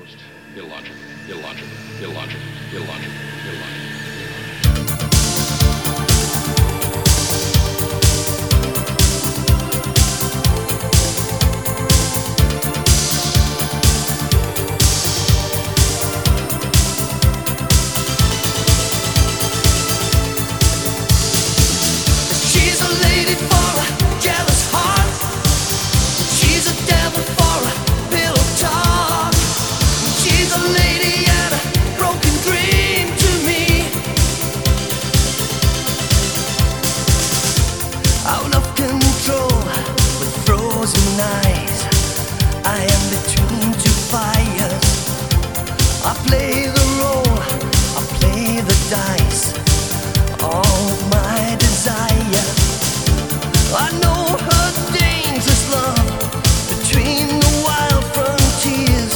most illogical, illogical, illogical, illogical, illogical. She's a lady for a jealous heart. She's a devil for a pillow talk. She's a lady and a broken dream to me. Out of control with frozen eyes, I am between two fires. I play the role, I play the dice, all with my desire. I know her dangerous love between the wild frontiers.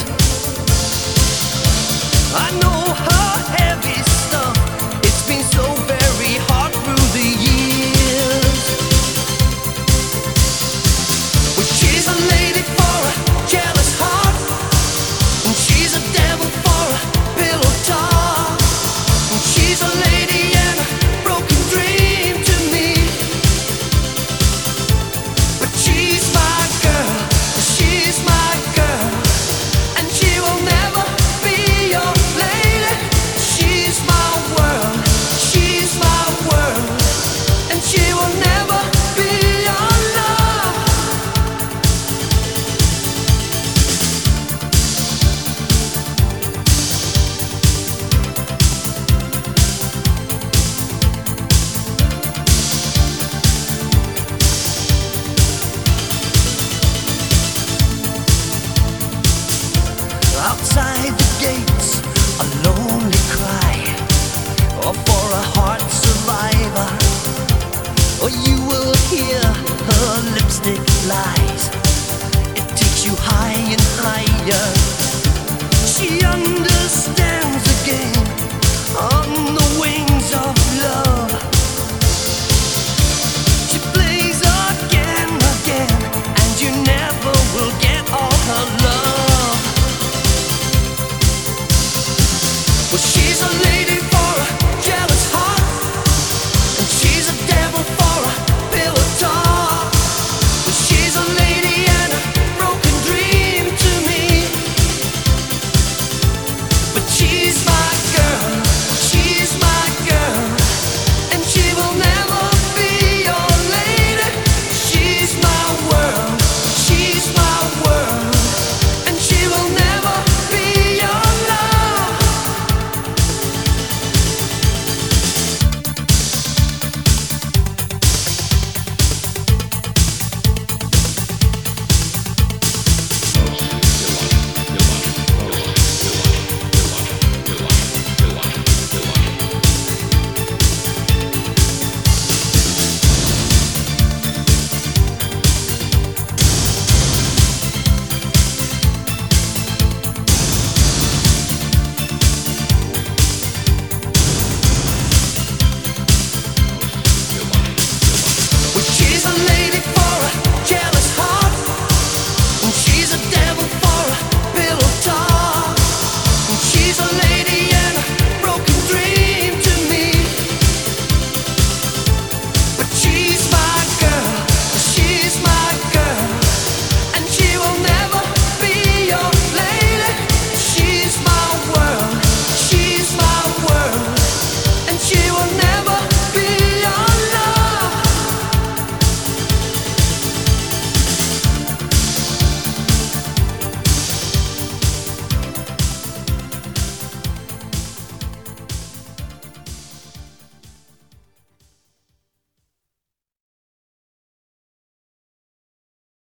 I know her heavy stuff, it's been so very hard through the years. Well, she's a lady for a jealous heart, and she's a devil for a pillow talk. And she's a lady and a broken dream to me. But she's my girl, she's my girl, and she will never be your lady. She's my world, and she will never be your love. Outside the gates, a lonely cry, or for a heart survivor, or you will hear her lipstick lies.